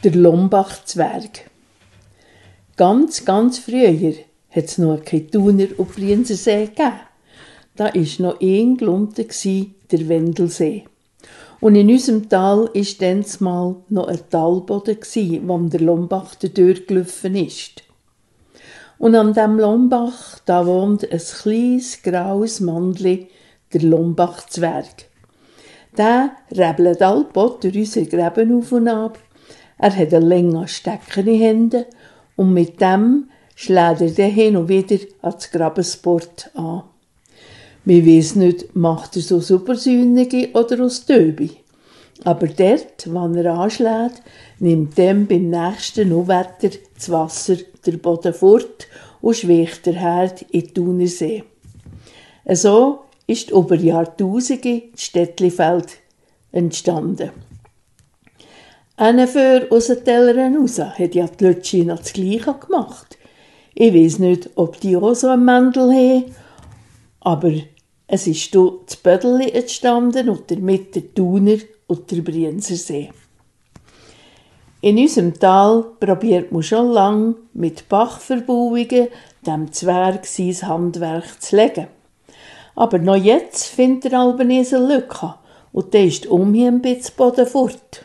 Der Lombachzwerg. Ganz, ganz früher hat es noch keinen Thuner- und Brienzersee gegeben. Da war noch ein Glunte, der Wendelsee. Und in unserem Tal war dann mal noch ein Talboden, wo der Lombach durchgelaufen ist. Und an diesem Lombach, da wohnt ein kleines, graues Mandli, der Lombachzwerg. Der rebelt allbald durch unsere Gräben auf und ab. Er hat einen langen Stecker in den Händen und mit dem schlägt er dann hin und wieder an das Grabensport an. Wir wissen nicht, macht er so Supersühnige oder aus Töbi. Aber dort, wo er anschlägt, nimmt dem beim nächsten Unwetter das Wasser der Boden fort und schweicht der Herd in den Thunersee. So ist über Jahrtausende das Städtlifeld entstanden. Für aus den Tellern raus hat ja die Lütschi noch das Gleiche gemacht. Ich weiss nicht, ob die auch so ein Mändel haben, aber es ist hier das Bödeli entstanden und damit der Thuner und der Brienzersee. In unserem Tal probiert man schon lange mit Bachverbauungen dem Zwerg sein Handwerk zu legen. Aber noch jetzt findet er Albanese eine Lücke und dann ist ein bisschen Boden fort.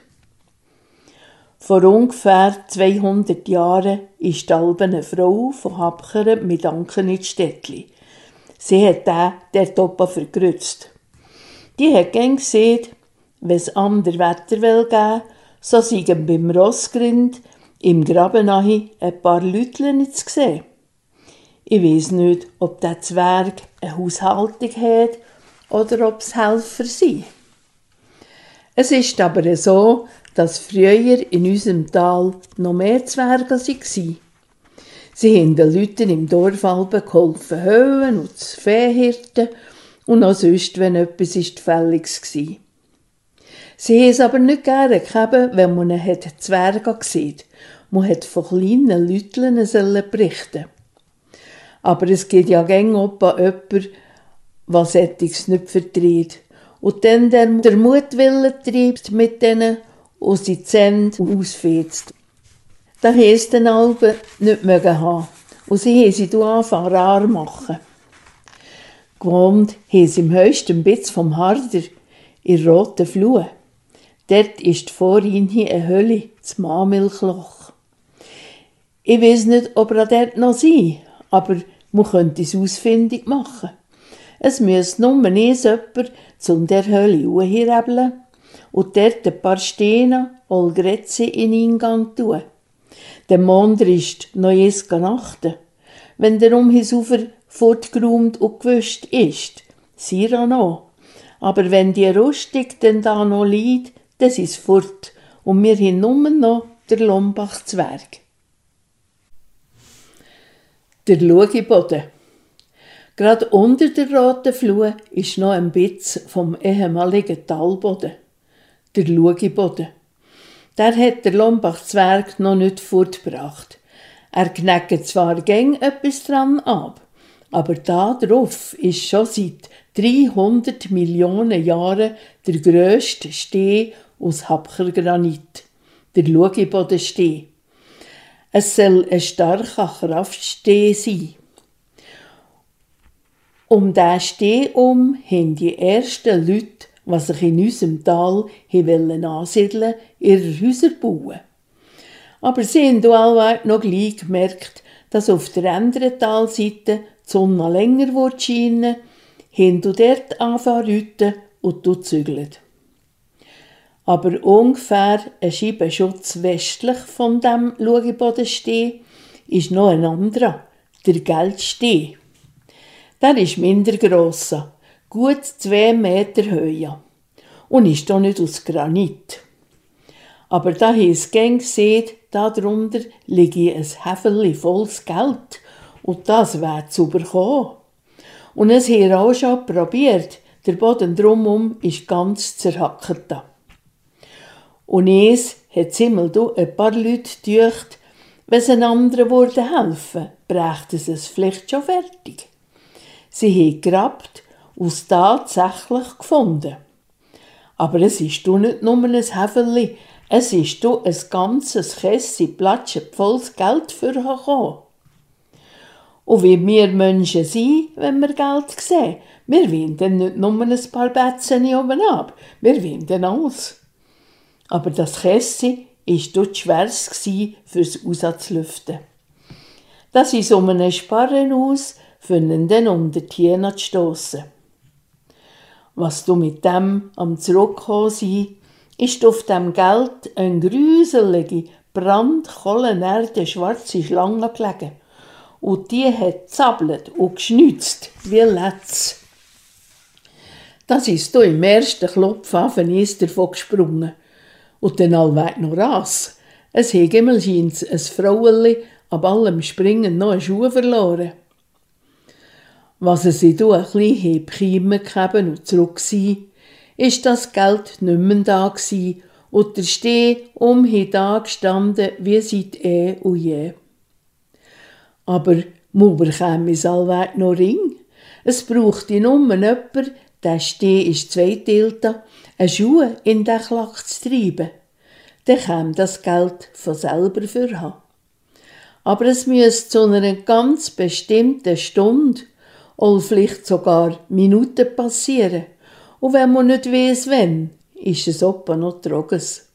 Vor ungefähr 200 Jahren ist eine Frau von Habcheren mit Anken ins Städtli. Sie hat den dort oben vergrützt. Die hat gern gesehen, wenn es ander Wetter geben, so seien beim Rossgrind im Graben nahe ein paar Leutchen zu sehen. Ich weiss nicht, ob der Zwerg eine Haushaltung hat oder ob es Helfer sind. Es ist aber so, dass früher in unserem Tal noch mehr Zwerge waren. Sie haben den Leuten im Dorf geholfen, höhen und zu Viehhirten und auch sonst, wenn etwas Fälliges war. Sie haben es aber nicht gerne gehabt, wenn man einen Zwerg gesehen hat. Man hat von kleinen Leutchen berichten. Aber es gibt ja gäng jemanden, der solches nicht vertritt. Und dann der Mutwille treibt mit denen und sie Zähne ausfetzt. Da heisst den Alben nicht mögen haben. Und sie haben sie angefangen rar machen. Gewohnt haben sie im höchsten Bitz vom Harder, in roten Flur. Dort ist vor ihnen eine Hölle, das Maamilchloch. Ich weiss nicht, ob er dort noch sei, aber man könnte es ausfindig machen. Es müsse nur jemand zu der Hölle hinrebeln und dort ein paar Steine oder Grätze in den Eingang tun. Der Mond ist noch erst nachten. Wenn der his Ufer fortgeräumt und gewischt ist, sie noch. Aber wenn die Rustig denn da noch liegt, dann ist es fort. Und wir haben nur noch den Lombachzwerg. Der Lugiboden. Gerade unter der roten Flur ist noch ein Bitz vom ehemaligen Talboden. Der Lugiboden. Der hat der Lombachzwerg noch nicht fortgebracht. Er knäckt zwar gäng etwas dran ab, aber da drauf ist schon seit 300 Millionen Jahren der grösste Steh aus Habchergranit, der Lugibodensteh. Es soll ein starker Kraftsteh sein. Um diesen Steh haben die ersten Leute, die sich in unserem Tal ansiedeln wollten, ihre Häuser bauen. Aber sie haben allweit noch gleich gemerkt, dass auf der anderen Talseite die Sonne länger scheinen wird, haben dort angefangen zu und zügeln. Aber ungefähr ein Scheibenschutz westlich von dem Lugibodensteh ist noch ein anderer, der Geldsteh. Der ist minder gross, gut 2 Meter Höhe und ist doch nicht aus Granit. Aber da haben sie gern gesehen, darunter liege ein Häferli volles Geld und das wäre zu bekommen. Und es haben auch schon probiert, der Boden drumherum ist ganz zerhackt. Und es hat ziemlich ein paar Leute gedacht, wenn sie anderen helfen würden, brächten sie es vielleicht schon fertig. Sie haben gegrabt und es tatsächlich gefunden. Aber es ist nicht nur ein Häferli, Es ist du ein ganzes Kässi Platsche volles Geld für gekommen. Und wie wir Menschen sind, wenn wir Geld sehen, wir wollen dann nicht nur ein paar Bätzen oben ab, wir wollen dann alles. Aber das Kässi war dort schweres fürs Rauszulüften. Das ist um einen Sparren aus, für ihn dann unter die Hiena zu stossen. Was du mit dem am Zurückkommen sein, ist auf dem Geld eine gruselige, brandkohlenerde schwarze Schlange gelegen. Und die hat zappelt und geschnitzt wie Letz. Das ist du im ersten Klopfaffen davon gesprungen. Und dann allweg noch Ras. Es hat immer ein Frauenli ab allem Springen noch einen Schuh verloren. Was es in du ein bisschen bekämen gegeben und zurück war, ist das Geld nicht mehr da gsi und der Steh da gestanden wie seit und je. Aber man bekäme es allweg noch Ring. Es brauchte nur jemand, der Steh ist zweiteilt, einen Schuh in den Klack zu treiben. Dann käme das Geld von selber für haben. Aber es müsste zu einer ganz bestimmten Stunde oder vielleicht sogar Minuten passieren. Und wenn man nicht weiss, wann, ist es etwa noch Droges.